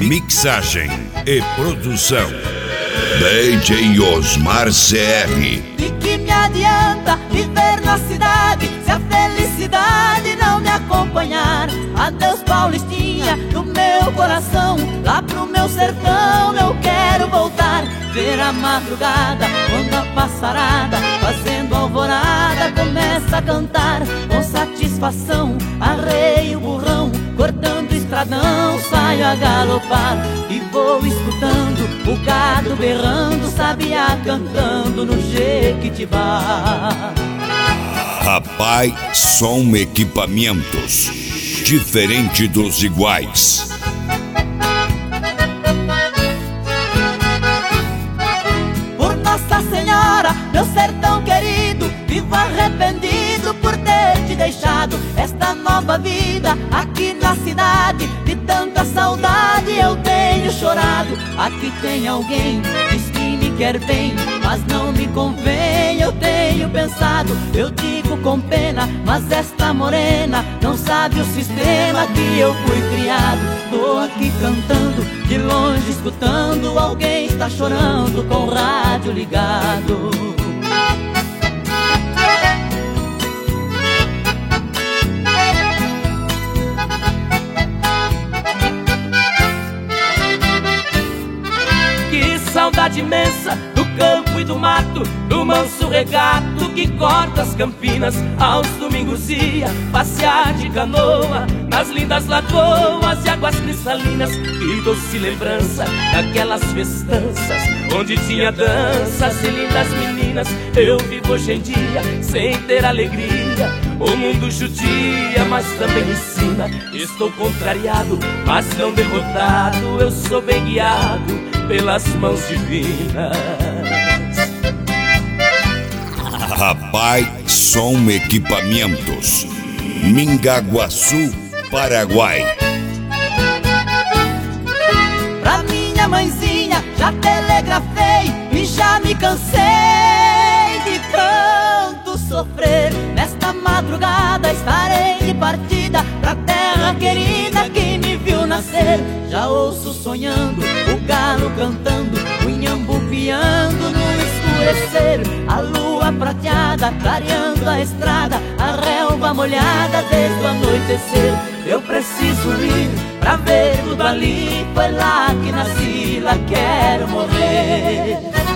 Mixagem e produção DJ Osmar CR. De que me adianta viver na cidade se a felicidade não me acompanhar? Adeus Paulistinha do meu coração, lá pro meu sertão eu quero voltar. Ver a madrugada quando a passarada fazendo alvorada começa a cantar. Com satisfação arreio o burrão, cortando o estradão saio a galopar. E vou escutando o gado berrando, sabiá cantando no Jequitibá. Rapaz, Som Equipamentos, diferente dos iguais. Por Nossa Senhora, meu sertão querido, vivo arrependido por ter te deixado. Esta nova vida aqui na cidade, de tanta saudade eu tenho chorado. Aqui tem alguém, diz que me quer bem, mas não me convém, eu tenho pensado. Eu digo com pena, mas esta morena não sabe o sistema que eu fui criado. Tô aqui cantando, de longe escutando, alguém está chorando com o rádio ligado. Saudade imensa do campo e do mato, do manso regato que corta as campinas. Aos domingos ia passear de canoa nas lindas lagoas e águas cristalinas. Que doce lembrança daquelas festanças onde tinha danças e lindas meninas. Eu vivo hoje em dia sem ter alegria, o mundo judia, mas também ensina. Estou contrariado, mas não derrotado, eu sou bem guiado pelas mãos divinas. Rapaz, Som Equipamentos, Mingaguaçu, Paraguai. Pra minha mãezinha já telegrafei e já me cansei de tanto sofrer. Nesta madrugada estarei de partida pra terra querida que me viu nascer. Já ouço sonhando o galo cantando, o inhambu piando no escurecer. A lua prateada clareando a estrada, a relva molhada desde o anoitecer. Eu preciso ir pra ver tudo ali, foi lá que nasci, lá quero morrer.